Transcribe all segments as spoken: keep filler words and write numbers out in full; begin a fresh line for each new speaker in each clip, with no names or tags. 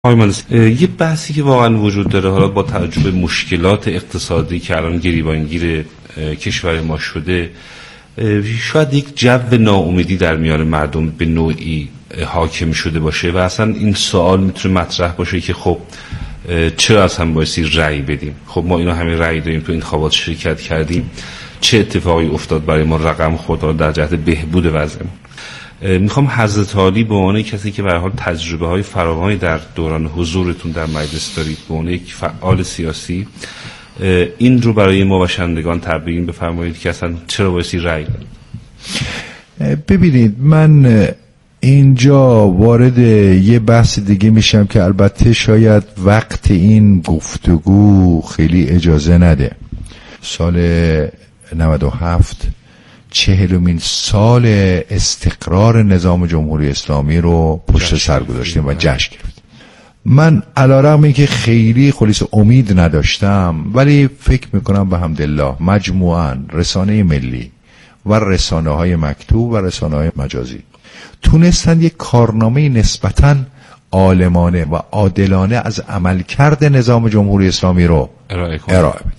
آقای مهندس، یه بحثی که واقعا وجود داره حالا با توجه به مشکلات اقتصادی که الان گریبانگیر کشور ما شده، شاید یک جو ناامیدی در میان مردم به نوعی حاکم شده باشه و اصلا این سوال میتونه مطرح باشه که خب چرا اصلا بایستی رأی بدیم؟ خب ما اینا همه رأی داریم، تو انتخابات شرکت کردیم، چه اتفاقی افتاد برای ما رقم خورد در جهت بهبود وضعمون؟ میخوام حضرت عالی به عنوان کسی که به هر حال تجربه های فراوانی در دوران حضورتون در مجلس دارید، به عنوان یک فعال سیاسی، این رو برای ما و شنوندگان تبیین بفرمایید که اصلا چرا بایستی رأی بدیم.
ببینید، من اینجا وارد یه بحث دیگه میشم که البته شاید وقت این گفتگو خیلی اجازه نده. سال نود و هفت چهلمین سال استقرار نظام جمهوری اسلامی رو پشت سر گذاشتیم و جشن گرفتیم. من علیرغم اینکه خیلی خلیص امید نداشتم، ولی فکر میکنم به حمدالله مجموعاً رسانه ملی و رسانه های مکتوب و رسانه های مجازی تونستن یک کارنامه نسبتاً عالمانه و عادلانه از عملکرد نظام جمهوری اسلامی رو ارائه بدن.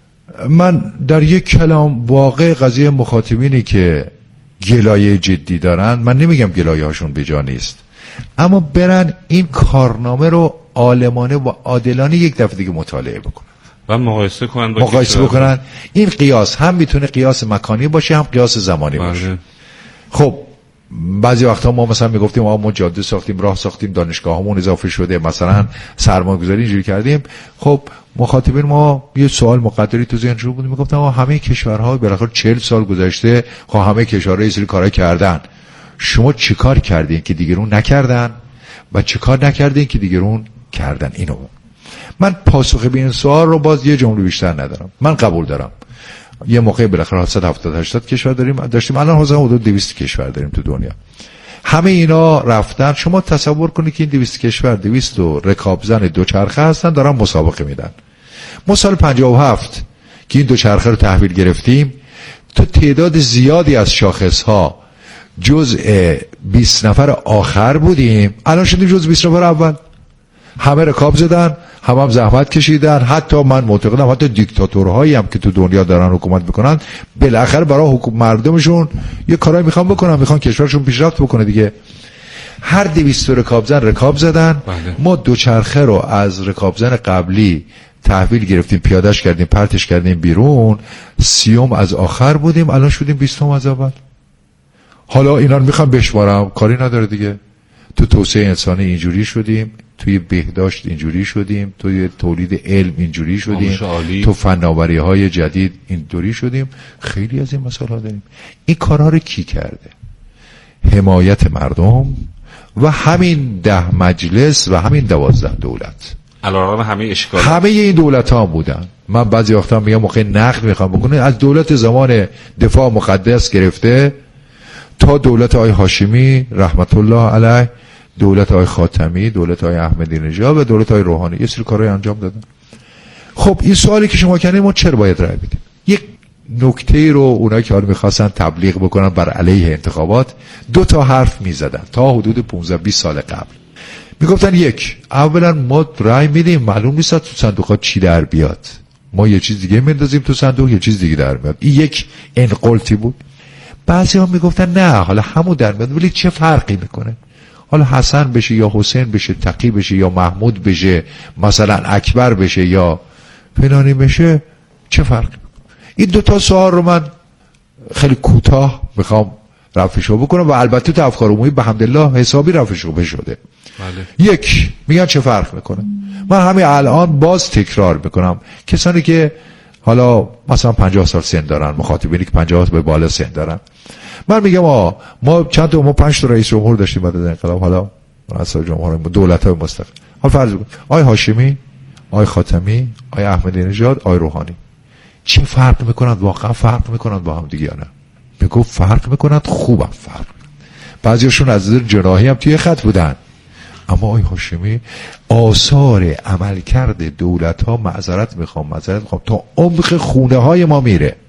من در یک کلام واقع قضیه مخاطبینی که گلایه جدی دارن، من نمیگم گلایه هاشون بیجا نیست، اما برن این کارنامه رو عالمانه و عادلانه یک دفعه دیگه مطالعه بکنن
و مقایسه کنن با
مقایسه بکنن. این قیاس هم میتونه قیاس مکانی باشه، هم قیاس زمانی باشه. بله. خب بعضی وقتا ما مثلا میگفتیم آقا ما جاده ساختیم، راه ساختیم، دانشگاهمون اضافه شده، مثلا سرمایه‌گذاری اینجوری کردیم. خب مخاطبین ما یه سوال مقدری تو ذهنشون بود، میگفتن آقا همه کشورها بالاخره چهل سال گذشته، خب همه کشورها یه سری کارا کردن، شما چیکار کردین که دیگرون نکردن و چیکار نکردین که دیگرون کردن؟ اینو من پاسخ به این سوال رو باز یه جمله بیشتر ندارم. من قبول دارم یه موقع بالاخره هفتصد و هفتاد هشتاد کشور داریم داشتیم، الان حدود دویست کشور داریم تو دنیا. همه اینا رفتن. شما تصور کنید که این دویست کشور دویست و رکابزن دوچرخه هستن، دارن مسابقه میدن. ما سال پنجاه و هفت که این دوچرخه رو تحویل گرفتیم، تو تعداد زیادی از شاخصها جزء بیست نفر آخر بودیم، الان شدیم جزء بیست نفر اول. همه رکاب زدن، همه هم زحمت کشیدن. حتی من معتقدم حتی دیکتاتورهایی هم که تو دنیا دارن حکومت میکنن، بالاخره برای حکومت مردمشون یه کارایی میخوان بکنن، میخوان کشورشون پیشرفت بکنه دیگه. هر دویست رکابزن رکاب زدن. بله. ما دوچرخه رو از رکابزن قبلی تحویل گرفتیم، پیادهش کردیم، پرتش کردیم بیرون، سیوم از آخر بودیم، الان شدیم بیستم از اول. حالا اینا رو میخوام بشمارم، کاری نداره دیگه. تو توسعه انسانی اینجوری شدیم، توی بهداشت اینجوری شدیم، توی تولید علم اینجوری شدیم، تو فناوری های جدید اینجوری شدیم. خیلی از این مسائل ها داریم. این کارها رو کی کرده؟ حمایت مردم و همین ده مجلس و همین دوازده دولت.
علاوه همه اشکال
همه این دولت ها بودن. من بعضی وقتا میگم موقع نقد میخوام بکنه، از دولت زمان دفاع مقدس گرفته تا دولت آقای هاشمی رحمت الله علیه، دولت آقای خاتمی، دولت آقای احمدی نژاد و دولت آقای روحانی یه سری کارهای انجام دادن. خب این سوالی که شما کردید، ما چرا باید رأی بدیم؟ یک نکته رو اونایی که حالا می‌خواستن تبلیغ بکنن بر علیه انتخابات، دو تا حرف می‌زدن تا حدود پانزده بیست سال قبل. میگفتن یک، اولا ما رأی میدیم، معلوم نیست تو صندوقات چی در بیاد، ما یه چیز دیگه میندازیم تو صندوق، یه چیز دیگه در میاد. این یک انقلتی بود. بعضی ها میگفتن نه، حالا همون در میاد، ولی چه فرقی میکنه؟ حالا حسن بشه یا حسین بشه، تقی بشه یا محمود بشه، مثلا اکبر بشه یا فلانی بشه، چه فرقی میکنه؟ این دوتا سوال رو من خیلی کوتاه میخوام رفعشو بکنم و البته تو افکار عمومی به حمدالله حسابی رفعشو شده. بله. یک، میگن چه فرق میکنه؟ من همین الان باز تکرار میکنم، کسانی که حالا مثلا پنجاه سال سن دارن، مخاطبینی که پنجاه به بالا سن دارن، من میگم آ ما چند تا ما پنج تا رئیس جمهور داشتیم بعد از انقلاب، حالا رئیس جمهور دولت‌های مستقل. حالا فرض کن آقای هاشمی، آقای خاتمی، آقای احمدی نژاد، آقای روحانی چه فرق میکنن؟ واقعا فرق میکنن با هم دیگه یا نه؟ میگم فرق میکنن، خوبم فرق. بعضیاشون از نظر جناحی هم توی خط بودن، اما آقای هاشمی آثار عملکرد دولت‌ها، معذرت میخوام معذرت میخوام تا عمق خونه های ما میره.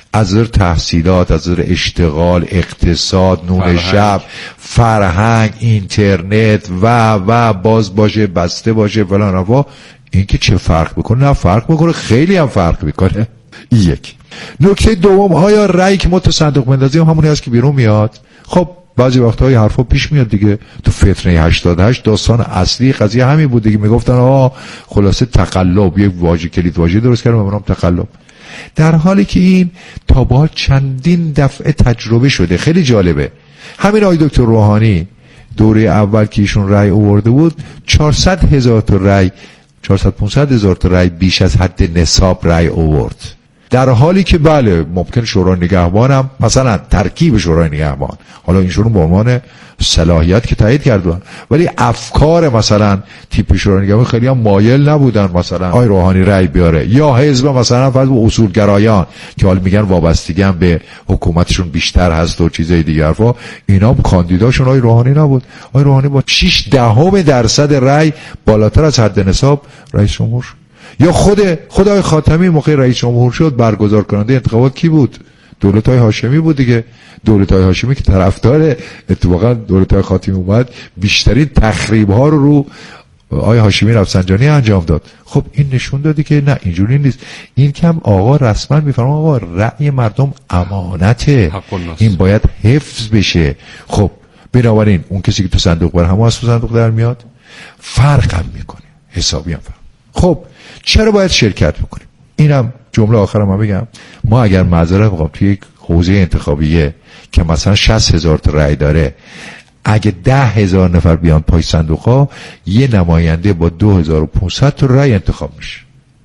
از نظر تحصیلات، از نظر اشتغال، اقتصاد، نون فرهنگ. شب، فرهنگ، اینترنت و و باز باشه بسته باشه فلان روا، این که چه فرق میکنه؟ نه فرق میکنه، خیلی هم فرق میکنه. یک. نکته دوم، آیا رأی که ما تو صندوق بندازیم همونی هست که بیرون میاد؟ خب بعضی وقتا این حرفا پیش میاد دیگه. تو فتنه هشتاد و هشت داستان اصلی قضیه همین بود دیگه، میگفتن آ خلاصه تقلب، یک واژه کلید واژه درست کردن به نام تقلب، در حالی که این تا به حال چندین دفعه تجربه شده. خیلی جالبه، همین آقای دکتر روحانی دوره اول که ایشون رأی آورده بود چهارصد هزار تا رأی، چهارصد پانصد هزار تا رأی بیش از حد نصاب رأی آورد، در حالی که بله ممکن شورای نگهبان هم مثلا ترکیب شورای نگهبان، حالا اینشون به عنوان صلاحیت که تایید کردن، ولی افکار مثلا تیپ شورای نگهبان خیلی هم مایل نبودن مثلا آقای روحانی رأی بیاره، یا حزب مثلا فرض به اصولگرایان که حالا میگن وابستگی هم به حکومتشون بیشتر هست و چیزای دیگه حرفا، اینا هم کاندیداشون آقای روحانی نبود. آقای روحانی با شش دهم درصد رأی بالاتر از حد نصاب رئیس جمهور شد. یا خود خدای خاتمی موقع رئیس جمهور شد برگزار کننده انتخابات کی بود؟ دولت‌های هاشمی بود دیگه. دولت‌های هاشمی که طرفدار اتفاقا دولت‌های خاتمی اومد، بیشترین تخریب‌ها رو رو آقای هاشمی رفسنجانی انجام داد. خب این نشون دادی که نه اینجوری نیست. این کم آقا رسما میفرما آقا رأی مردم امانته، این باید حفظ بشه. خب بنابراین اون کسی که تو صندوق بر هم از صندوق در میاد فرق هم میکنه، حسابی هم فرق. خب چرا باید شرکت بکنیم؟ اینم جمله آخرم من بگم، ما اگر معذرت میخوام توی یک حوزه انتخابیه که مثلا شصت هزار تا رأی داره، اگه ده هزار نفر بیان پای صندوق ها، یه نماینده با دو هزار و پانصد تا رأی انتخاب میشه.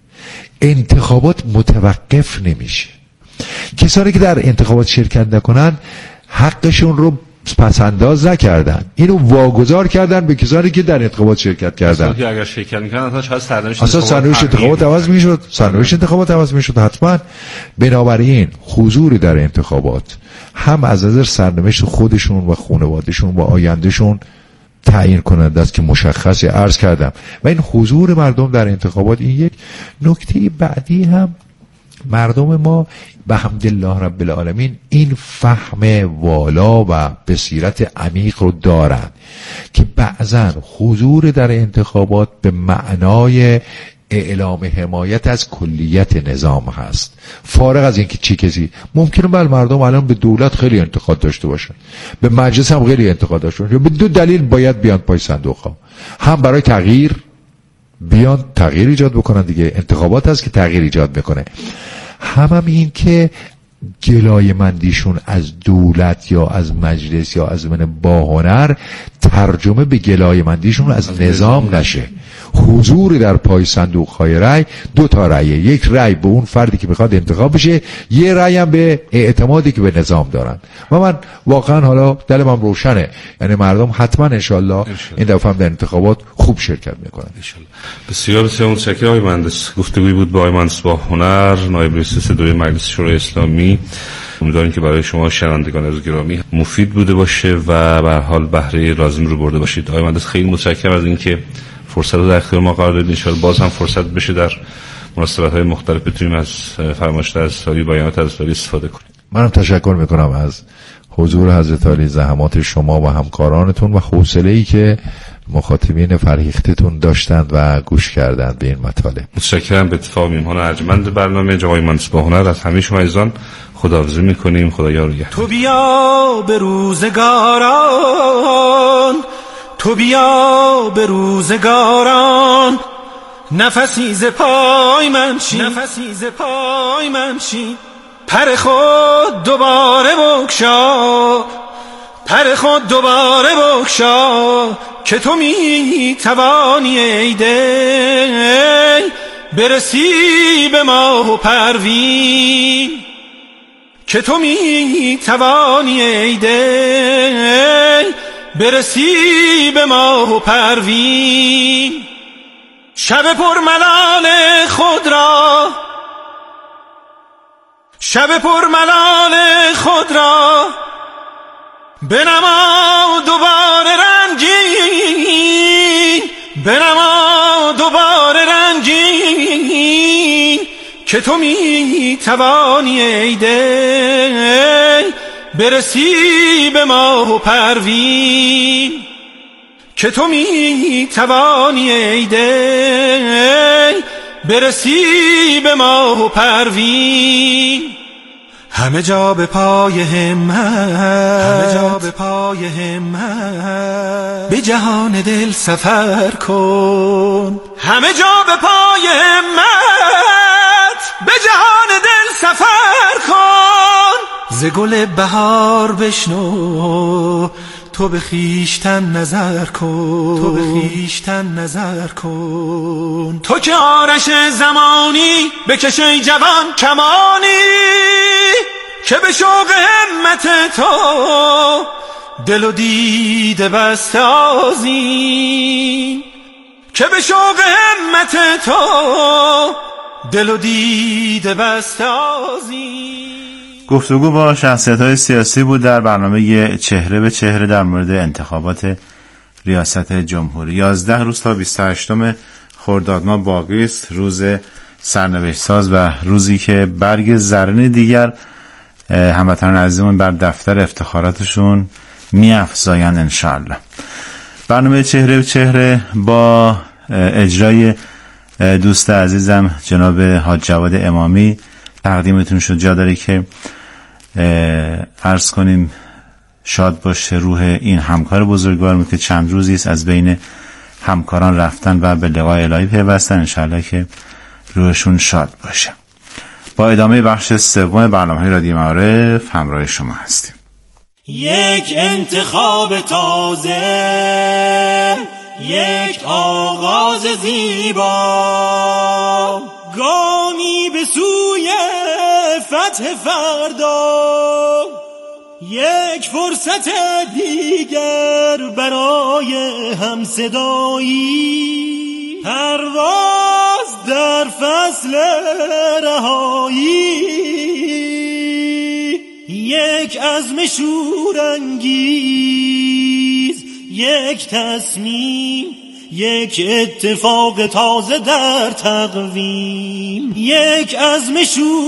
انتخابات متوقف نمیشه. کسانی که در انتخابات شرکت نکنن حقشون رو پسنداز نکردن، اینو واگذار کردن به کسانی که در انتخابات شرکت کردن.
که اگر شرکت می‌کردن اصلا شاید سرنوشت
انتخابات انتخابات عوض می‌شد، سرنوشت انتخابات عوض می‌شد حتما. بنابراین حضوری در انتخابات هم از نظر سرنوشت خودشون و خانواده‌شون و آیندهشون تعیین کننده است که مشخصه عرض کردم. و این حضور مردم در انتخابات این یک نکته. بعدی هم مردم ما به حمدالله رب العالمین این فهم والا و بصیرت عمیق رو دارن که بعضا حضور در انتخابات به معنای اعلام حمایت از کلیت نظام هست، فارغ از اینکه چی کسی. ممکنه بله مردم الان به دولت خیلی انتقاد داشته باشن، به مجلس هم خیلی انتقاد داشته باشن، به دو دلیل باید بیان پای صندوق ها، هم برای تغییر بیان تغییر ایجاد بکنن دیگه، انتخابات هست که تغییر ایجاد میکنه، هم هم این که گلایه مندیشون از دولت یا از مجلس یا از من با هنر ترجمه به گلایه مندیشون از نظام نشه. حضور در پای صندوق های رأی دو تا رأی، یک رأی به اون فردی که میخواد انتخاب بشه، یه رأی هم به اعتمادی که به نظام دارن. و من واقعا حالا دلم هم روشنه، یعنی مردم حتما انشالله این دفعه هم در انتخابات خوب شرکت میکنن انشالله.
بسیار بسیار متشکرم آقای مهندس. گفتگویی بود با آقای مهندس با هنر، نایب رئیس صدور مجلس شورای اسلامی. امیدواریم که برای شما شنوندگان از گرامی مفید بوده باشه و به هر حال بهره لازم رو برده باشید. آقای مهندس خیلی متشکرم از اینکه فرصت رو در اختیار ما قرار دادید. ان شاءالله باز هم فرصت بشه در مناسبت‌های مختلف بتونیم از فرمایشات حضرت علی، بیانات حضرت علی استفاده کنیم.
منم تشکر میکنم از حضور حضرت علی، زحمات شما و همکارانتون و حوصله‌ای که مخاطبین فرهیختتون داشتند و گوش کردند به این مطالب.
متشکرم. به اتفاق میهمان ارجمند برنامه جناب مهندس با هنر از همه شما عزیزان خداحافظی میکنیم. خدا یار و نگهدار.
تو بیا به روزگاران، تو بیا به روزگاران، نفسی ز پای من چین، نفسی ز پای من چین، پر خود دوباره بگشا، پر خود دوباره بگشا، که تو می توانی ای دل برسی به ماه و پروین، که تو می توانی ای دل برسی به ماه و پروین. شب پرملال خود را، شب پرملال خود را بنما دوباره رنگین، بنما دوباره رنگین، که تو می توانی ای دل برسی به ماه و پروین، که تو می توانی ای دل برسی به ماه و پروین. همه جا به پای همت، همه جا به پای همت به جهان دل سفر کن، همه جا به پای همت به جهان دل سفر کن. ز گل بهار بشنو تو به خویشتن نظر کن، تو به خویشتن نظر کن. تو که آرش زمانی بکش ای جوان کمانی، که به شوق همت تو دل و دیده بسته آذین، که به شوق همت تو دل و دیده بسته آذین.
گفتگو با شخصیت‌های سیاسی بود در برنامه چهره به چهره در مورد انتخابات ریاست جمهوری. یازده روز تا بیست و هشتم خرداد ماه باقی است، روز سرنوشت ساز و روزی که برگ زرین دیگر هموطنان عزیزمون بر دفتر افتخاراتشون می‌افزایند انشاءالله. برنامه چهره به چهره با اجرای دوست عزیزم جناب حاج جواد امامی تقدیمتون شد. جا داره که عرض کنیم شاد باشه روح این همکار بزرگوارمون که چند روزی است از بین همکاران رفتن و به لقای الهی پیوستن. انشاءالله که روحشون شاد باشه. با ادامه بخش سوم برنامه‌های رادیو معارف همراه شما هستیم.
یک انتخاب تازه، یک آغاز زیبا، گامی به سوی فتح فردا، یک فرصت دیگر برای همصدایی، پرواز در فصل رهایی، یک عزم شورانگیز، یک تصمیم، یک اتفاق تازه در تقویم، یک عزم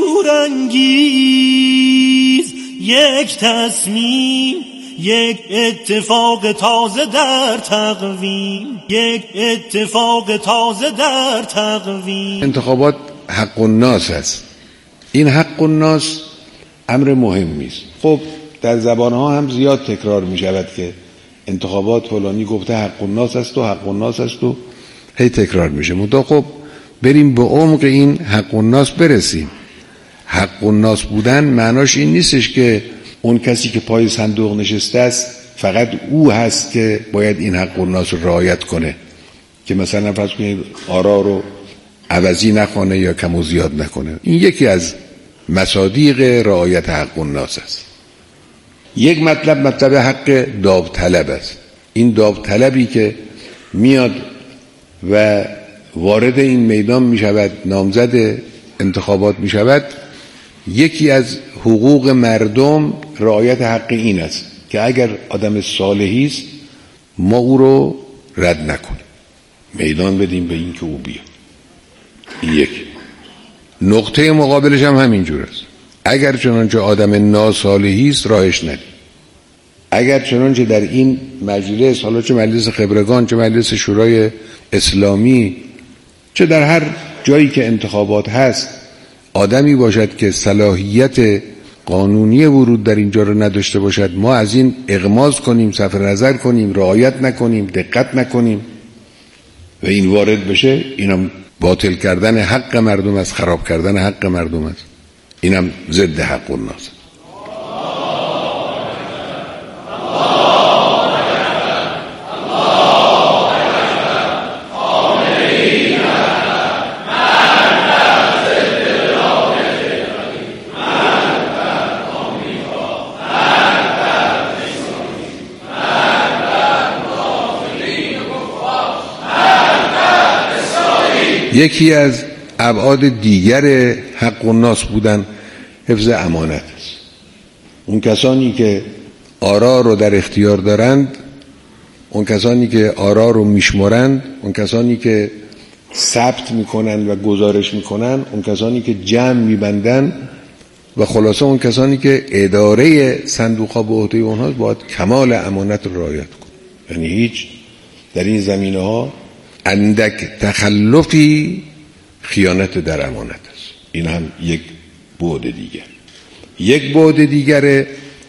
شورانگیز، یک تصمیم، یک اتفاق تازه در تقویم، یک اتفاق تازه در تقویم.
انتخابات حق الناس است. این حق الناس امر مهمی است. خب در زبانها هم زیاد تکرار می شود که انتخابات فلانی گفته حق الناس است و حق الناس است و هی تکرار میشه. منتها خب بریم به عمق این حق الناس برسیم. حق الناس بودن معناش این نیستش که اون کسی که پای صندوق نشسته است فقط او هست که باید این حق الناس رو رعایت کنه، که مثلا فرض کنید آرا رو عوضی نکنه یا کم و زیاد نکنه. این یکی از مصادیق رعایت حق الناس است. یک مطلب مطلب حق داوطلب است. این داوطلبی که میاد و وارد این میدان می شود، نامزد انتخابات می شود، یکی از حقوق مردم رعایت حق این است که اگر آدم صالحی است ما او رو رد نکنیم، میدان بدیم به این که او بیاد. این یک. نقطه مقابلش هم همینجور است. اگر چنانچه آدم ناصالحی است راهش ندیم. اگر چنانچه در این مجلس، حالا چه مجلس خبرگان، چه مجلس شورای اسلامی، چه در هر جایی که انتخابات هست، آدمی باشد که صلاحیت قانونی ورود در اینجا رو نداشته باشد، ما از این اغماض کنیم، صرف نظر کنیم، رعایت نکنیم، دقت نکنیم و این وارد بشه، اینم باطل کردن حق مردم است، خراب کردن حق مردم است. اینم ضد حق الناس است. یکی از ابعاد دیگر حق الناس بودن حفظ امانت است. اون کسانی که آرا رو در اختیار دارند، اون کسانی که آرا رو میشمرند، اون کسانی که ثبت میکنن و گزارش میکنن، اون کسانی که جمع میبندن و خلاصه اون کسانی که اداره صندوق ها به عهده اونها باید کمال امانت رو رعایت کنن. یعنی هیچ در این زمینه ها اندک تخلفی خیانت در امانت است. این هم یک بعد دیگر. یک بعد دیگر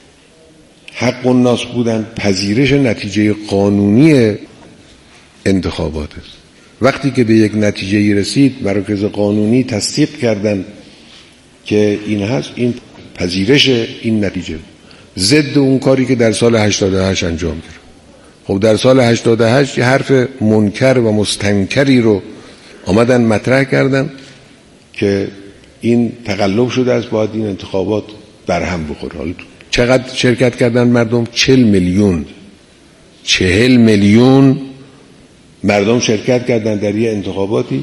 حق الناس بودن پذیرش نتیجه قانونی انتخابات است. وقتی که به یک نتیجه رسید مراکز قانونی تصدیق کردن که این هست، این پذیرش این نتیجه ضد اون کاری که در سال هشتاد و هشت انجام گرفت. خب در سال هشتاد و هشت یه حرف منکر و مستنکری رو آمدن مطرح کردن که این تقلب شده است، باید این انتخابات برهم بخوره. حالا چقدر شرکت کردن مردم؟ چهل میلیون چهل میلیون مردم شرکت کردن در یه انتخاباتی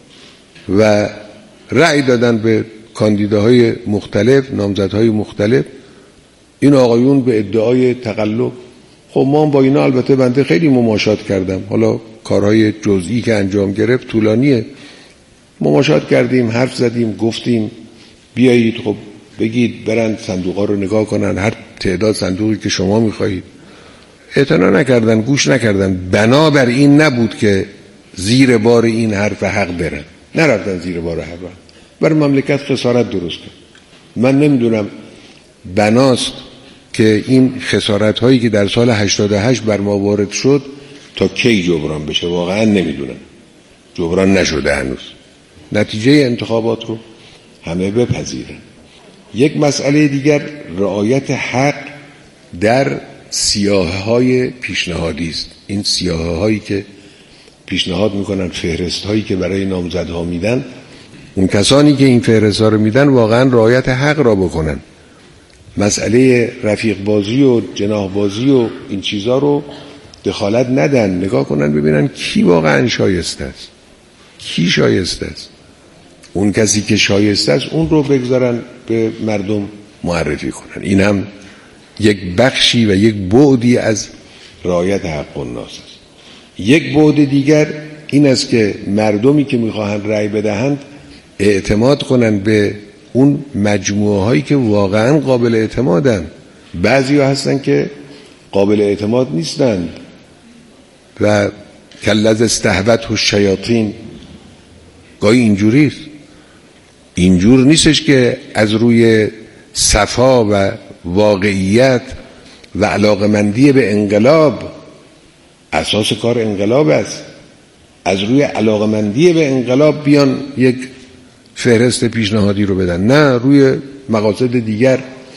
و رأی دادن به کاندیداهای مختلف، نامزدهای مختلف. این آقایون به ادعای تقلب، خب ما با اینا البته بنده خیلی مماشات کردم، حالا کارهای جزئی که انجام گرفت طولانیه، مماشات کردیم، حرف زدیم، گفتیم بیایید خب بگید برن صندوقا رو نگاه کنن، هر تعداد صندوقی که شما میخواهید. اعتنا نکردن، گوش نکردن. بنابر این نبود که زیر بار این حرف حق برن، نرفتن زیر بار حق برن، برای مملکت خسارت درست کرد. من نمیدونم بناست که این خسارت هایی که در سال هشتاد و هشت بر ما وارد شد تا کی جبران بشه، واقعا نمیدونم. جبران نشده هنوز. نتیجه انتخابات رو همه بپذیرن. یک مسئله دیگر رعایت حق در سیاهه های پیشنهادی است. این سیاهه هایی که پیشنهاد میکنن، فهرست هایی که برای نامزدها میدن، اون کسانی که این فهرست ها رو میدن واقعا رعایت حق را بکنن. مسئله رفیق بازی و جناح بازی و این چیزا رو دخالت ندن، نگاه کنن ببینن کی واقعا شایسته است، کی شایسته است. اون کسی که شایسته است اون رو بگذارن به مردم معرفی کنن. این هم یک بخشی و یک بعدی از رعایت حق الناس است. یک بعد دیگر این است که مردمی که میخواهند رأی بدهند اعتماد کنن به اون مجموعه هایی که واقعا قابل اعتمادن. بعضی ها هستن که قابل اعتماد نیستند و کلذ استهوته الشیاطین. گاهی اینجوریست. اینجور نیستش که از روی صفا و واقعیت و علاقمندی به انقلاب، اساس کار انقلاب است، از روی علاقمندی به انقلاب بیان یک فهرست پیشنهادی رو بدن. نه، روی مقاصد دیگر،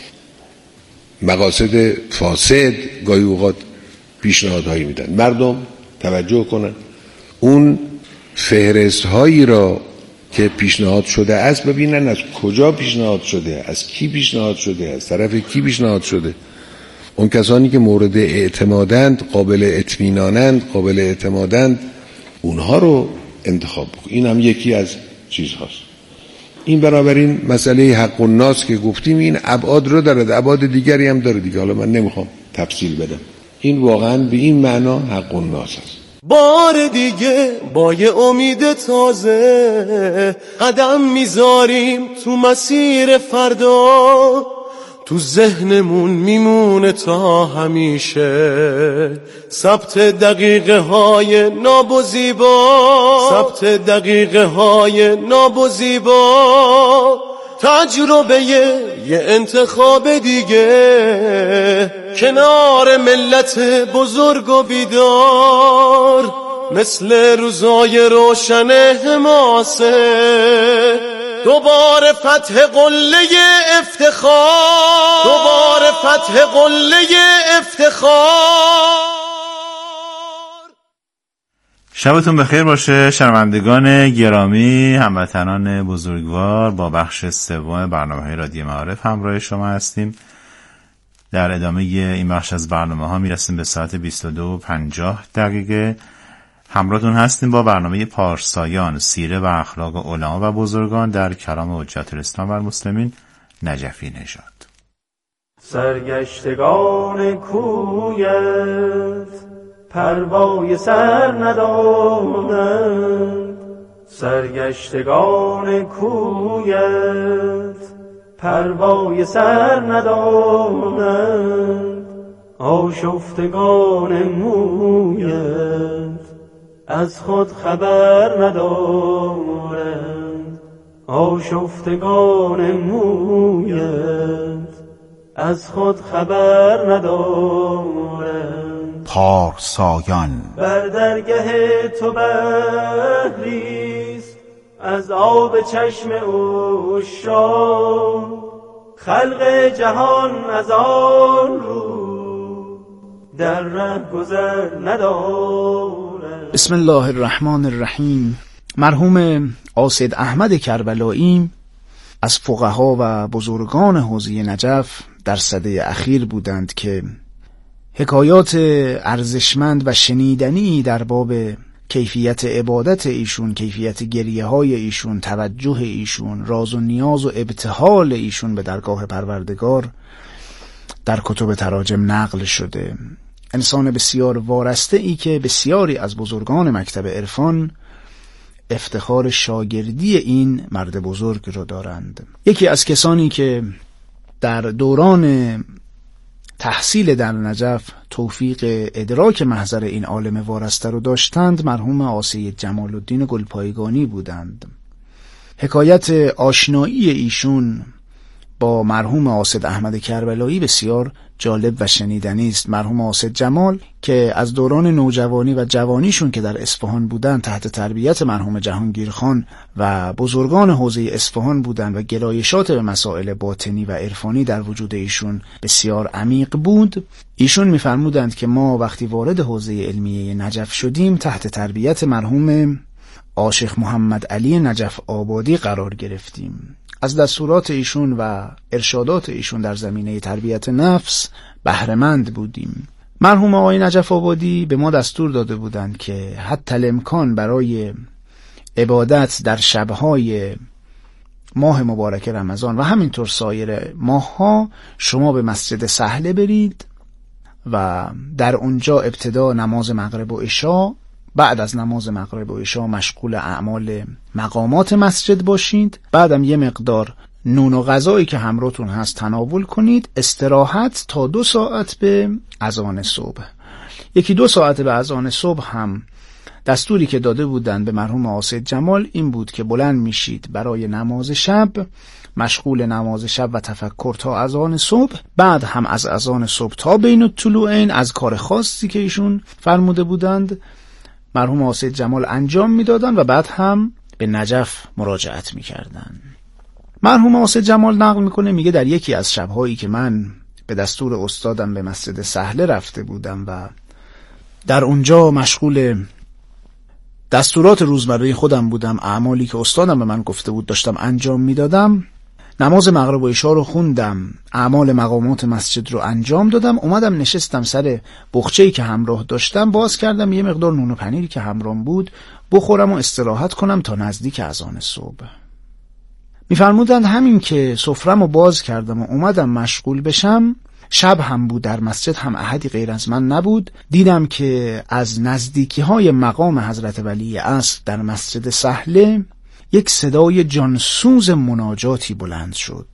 مقاصد فاسد گاهی اوقات پیشنهادهایی میدن. مردم توجه کنن، اون فهرست هایی را که پیشنهاد شده است ببینن از کجا پیشنهاد شده، از کی پیشنهاد شده، از طرف کی پیشنهاد شده. اون کسانی که مورد اعتمادند، قابل اطمینانند، قابل اعتمادند، اونها رو انتخاب بکن. این هم یکی از چیزهاست. این بنابراین مسئله حق الناس که گفتیم این ابعاد رو داره، ابعاد دیگری هم داره دیگه، حالا من نمیخوام تفصیل بدم. این واقعا به این معنا حق الناس است.
بار دیگه با یه امید تازه قدم میذاریم تو مسیر فردا، تو ذهنمون میمونه تا همیشه ثبت دقیقه های ناب و زیبا، ثبت دقیقه های ناب و زیبا، تجربه یه انتخاب دیگه کنار ملت بزرگ و بیدار، مثل روزای روشن حماسه دوباره فتح قله افتخار، دوباره فتح قله افتخار.
شبتون بخیر باشه شنوندگان گرامی، هموطنان بزرگوار. با بخش سوم برنامه‌های رادیو معارف همراه شما هستیم. در ادامه این بخش از برنامه ها میرسیم به ساعت بیست و دو و پنجاه دقیقه. همراهتون هستیم با برنامه پارسایان، سیره و اخلاق علما و بزرگان در کلام حجت الاسلام و المسلمین نجفی نژاد.
سرگشتگان کویت پروای سر ندارند، سرگشتگان کویت پروای سر ندانند، آشفتگان مویت از خود خبر ندارند، آشفتگان مویت از خود خبر ندارند.
پارسایان
بر درگه تو بحریست از آب چشم عشاق، خلق جهان از آن رو در ره گذر ندارد.
بسم الله الرحمن الرحیم. مرحوم آصد احمد کربلایی از فقها و بزرگان حوزه نجف در سده اخیر بودند که حکایات ارزشمند و شنیدنی در باب کیفیت عبادت ایشون، کیفیت گریه های ایشون، توجه ایشون، راز و نیاز و ابتهال ایشون به درگاه پروردگار در کتب تراجم نقل شده. انسان بسیار وارسته ای که بسیاری از بزرگان مکتب عرفان افتخار شاگردی این مرد بزرگ رو دارند. یکی از کسانی که در دوران تحصیل در نجف توفیق ادراک محضر این عالم وارسته رو داشتند مرحوم آسید جمال الدین گلپایگانی بودند. حکایت آشنایی ایشون با مرحوم آصد احمد کربلایی بسیار جالب و شنیدنی است. مرحوم آصد جمال که از دوران نوجوانی و جوانیشون که در اصفهان بودند تحت تربیت مرحوم جهانگیر خان و بزرگان حوزه اصفهان بودند و گرایشات به مسائل باطنی و عرفانی در وجود ایشون بسیار عمیق بود. ایشون می‌فرمودند که ما وقتی وارد حوزه علمیه نجف شدیم تحت تربیت مرحوم آشیخ محمد علی نجف آبادی قرار گرفتیم. از دستورات ایشون و ارشادات ایشون در زمینه تربیت نفس بهره‌مند بودیم. مرحوم آقای نجف آبادی به ما دستور داده بودند که حتی الامکان برای عبادت در شبهای ماه مبارک رمضان و همینطور سایر ماه‌ها شما به مسجد سهله برید و در اونجا ابتدا نماز مغرب و عشا، بعد از نماز مغرب و عشا مشغول اعمال مقامات مسجد باشید، بعدم یه مقدار نون و غذایی که همراهتون هست تناول کنید، استراحت تا دو ساعت به اذان صبح. یکی دو ساعت به اذان صبح هم دستوری که داده بودند به مرحوم آصد جمال این بود که بلند میشید برای نماز شب، مشغول نماز شب و تفکر تا اذان صبح، بعد هم از اذان صبح تا بین الطلوعین از کار خاصی که ایشون فرموده بودند مرحوم آصد جمال انجام میدادن و بعد هم به نجف مراجعت میکردن. مرحوم آصد جمال نقل میکنه، میگه در یکی از شبهایی که من به دستور استادم به مسجد سهله رفته بودم و در اونجا مشغول دستورات روزمره خودم بودم، اعمالی که استادم به من گفته بود داشتم انجام میدادم، نماز مغرب و عشا رو خوندم، اعمال مقامات مسجد رو انجام دادم، اومدم نشستم سر بخچه‌ای که همراه داشتم، باز کردم یه مقدار نون و پنیری که همراهم بود بخورم و استراحت کنم تا نزدیک اذان صبح. میفرمودند همین که سفرم رو باز کردم و اومدم مشغول بشم، شب هم بود، در مسجد هم احدی غیر از من نبود، دیدم که از نزدیکی های مقام حضرت ولی اصل در مسجد سهله یک صدای جانسوز مناجاتی بلند شد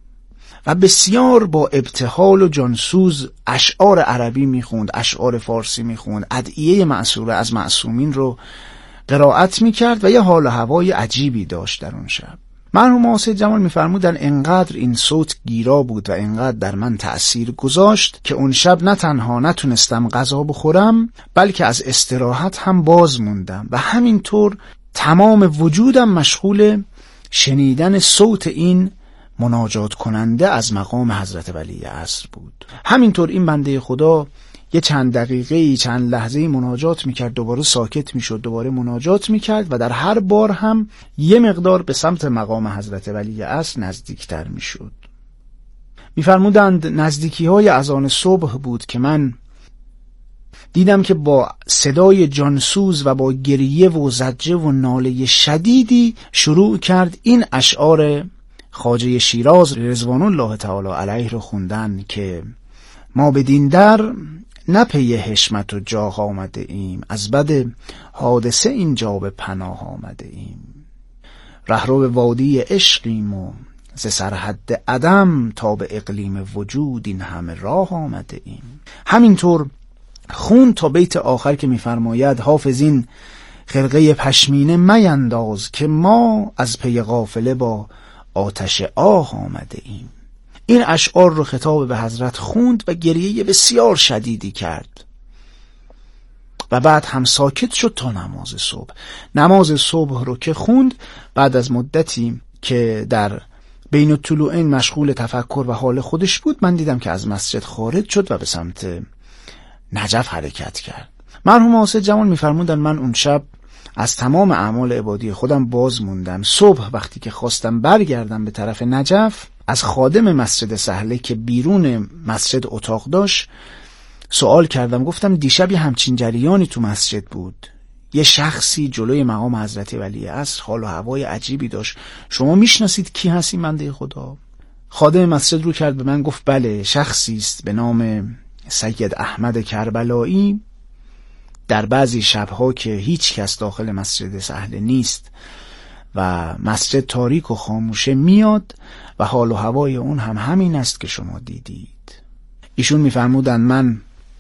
و بسیار با ابتهال و جانسوز اشعار عربی میخوند، اشعار فارسی میخوند، ادعیه معصوره از معصومین رو قرائت میکرد و یه حال و هوای عجیبی داشت در اون شب. مرحوم آصد جمال میفرمودن انقدر این صوت گیرا بود و انقدر در من تأثیر گذاشت که اون شب نه تنها نتونستم غذا بخورم بلکه از استراحت هم باز موندم و همینطور تمام وجودم مشغول شنیدن صوت این مناجات کننده از مقام حضرت ولی عصر بود. همینطور این بنده خدا یه چند دقیقه چند لحظه مناجات میکرد، دوباره ساکت میشد، دوباره مناجات میکرد و در هر بار هم یه مقدار به سمت مقام حضرت ولی عصر نزدیکتر میشد. میفرمودند نزدیکی های اذان صبح بود که من دیدم که با صدای جانسوز و با گریه و زجه و ناله شدیدی شروع کرد این اشعار خواجه شیراز رضوان الله تعالی علیه رو خوندن که ما بدین در نه پی حشمت و جاه آمده ایم، از بد حادثه اینجا به پناه آمده ایم. رهرو وادی عشقیم و ز سرحد عدم تا به اقلیم وجود این همه راه آمده ایم. همینطور خون تا بیت آخر که می‌فرماید حافظین خرقه پشمینه مینداز که ما از پی قافله با آتش آه آمده ایم. این اشعار رو خطاب به حضرت خوند و گریه بسیار شدیدی کرد و بعد هم ساکت شد تا نماز صبح. نماز صبح رو که خوند، بعد از مدتی که در بین الطلوعین مشغول تفکر و حال خودش بود، من دیدم که از مسجد خارج شد و به سمت نجف حرکت کرد. مرحوم آصد جمال می‌فرمودن من اون شب از تمام اعمال عبادی خودم باز موندم. صبح وقتی که خواستم برگردم به طرف نجف، از خادم مسجد سهله که بیرون مسجد اتاق داشت سوال کردم. گفتم دیشب یه همچین جریانی تو مسجد بود، یه شخصی جلوی مقام حضرت ولی عصر حال و هوای عجیبی داشت، شما میشناسید کی هستی بنده خدا؟ خادم مسجد رو کرد به من گفت بله، شخصی است به نام سید احمد کربلایی. در بعضی شبها که هیچ کس داخل مسجد سهله نیست و مسجد تاریک و خاموشه میاد و حال و هوای اون هم همین است که شما دیدید. ایشون میفرمودن من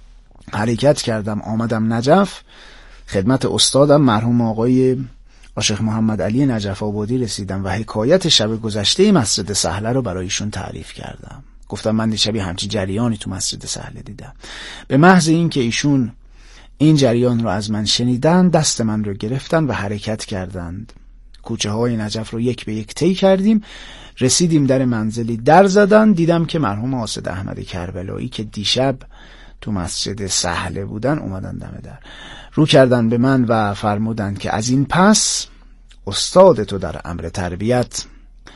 حرکت کردم آمدم نجف، خدمت استادم مرحوم آقای عاشق محمد علی نجف آبادی رسیدم و حکایت شب گذشته مسجد سهله رو برای ایشون تعریف کردم. گفتم من دیشب همچین جریانی تو مسجد سهله دیدم. به محض این که ایشون این جریان رو از من شنیدن، دست من رو گرفتن و حرکت کردند. کوچه های نجف رو یک به یک طی کردیم، رسیدیم در منزلی، در زدن، دیدم که مرحوم آصد احمد کربلایی که دیشب تو مسجد سهله بودن اومدن دم در، رو کردن به من و فرمودن که از این پس استاد تو در امر تربیت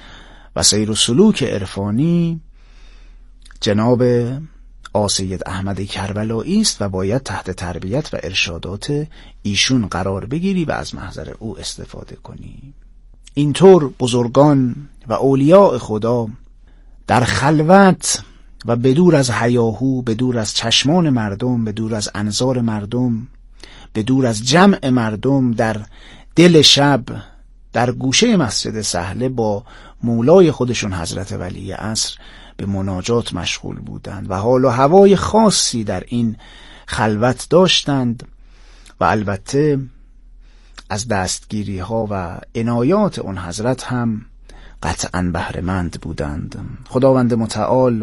و سیر و سلوک عرفانی جناب آصد احمد کربلایی است و باید تحت تربیت و ارشادات ایشون قرار بگیری و از محضر او استفاده کنی. اینطور بزرگان و اولیاء خدا در خلوت و بدور از هیاهو، بدور از چشمان مردم، بدور از انظار مردم، بدور از جمع مردم، در دل شب در گوشه مسجد سهله با مولای خودشون حضرت ولی عصر به مناجات مشغول بودند و حال و هوای خاصی در این خلوت داشتند و البته از دستگیری ها و عنایات اون حضرت هم قطعاً بهره‌مند بودند. خداوند متعال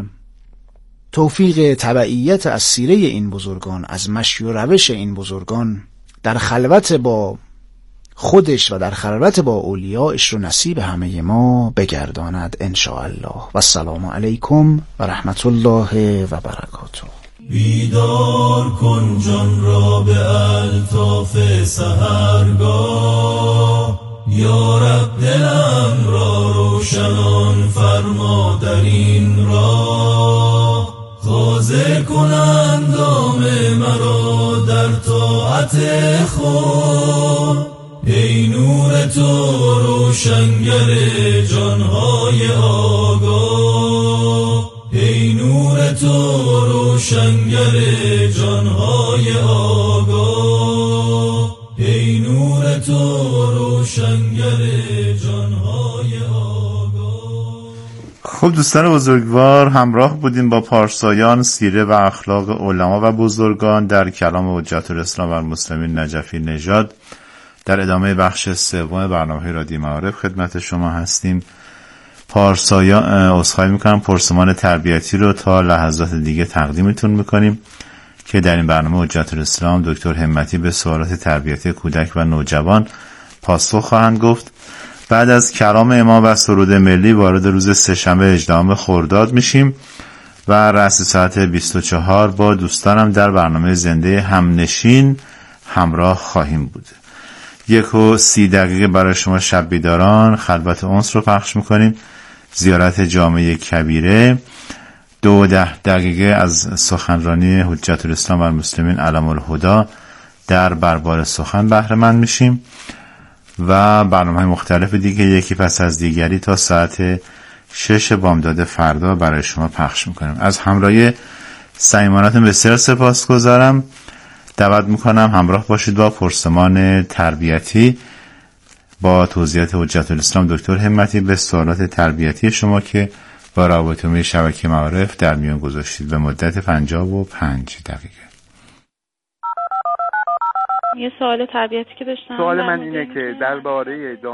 توفیق تبعیت از سیره این بزرگان، از مشی و روش این بزرگان در خلوت با خودش و در خلوت با اولیاءش رو نصیب همه ما بگرداند انشاءالله. و السلام علیکم و رحمت الله و برکاته.
بیدار کن جان را به الطاف سحرگاه، یا رب دلم را روشنان فرما در این راه، تازه کن اندام مرا در طاعت خود، ای نور تو روشنگر جانهای آگاه، ای نور تو روشنگر جانهای آگاه، ای نور تو روشنگر جانهای آگاه.
خب دوستان بزرگوار، همراه بودیم با پارسایان سیره و اخلاق علما و بزرگان در کلام حجت الاسلام و المسلمین نجفی نژاد. در ادامه بخش سوم برنامه رادیو معارف خدمت شما هستیم. پارسایان عذرخواهی میکنم، پرسمان تربیتی رو تا لحظات دیگه تقدیمتون میکنیم که در این برنامه حجت الاسلام دکتر همتی به سوالات تربیتی کودک و نوجوان پاسخ خواهند گفت. بعد از کلام امام و سرود ملی وارد روز سه‌شنبه هجدهم خرداد میشیم و رأس ساعت بیست و چهار با دوستانم در برنامه زنده همنشین همراه خواهیم بود. یک و سی دقیقه برای شما شب بیداران خلوت انس رو پخش میکنیم، زیارت جامعه کبیره. دو و ده دقیقه از سخنرانی حجت الاسلام و المسلمین علم الهدی در بربار سخن بهره مند میشیم و برنامه مختلف دیگه یکی پس از دیگری تا ساعت شش بامداد فردا برای شما پخش میکنیم. از همراهی صمیمانتون بسیار سپاسگزارم. دعوت میکنم همراه باشید با پرسمان تربیتی با توضیحات حجت الاسلام دکتر همتی به سوالات تربیتی شما که با رابطه شبکه معارف در میان گذاشتید به مدت پنجاه و پنج دقیقه.
یه سوال تربیتی که داشتم،
سوال من اینه که درباره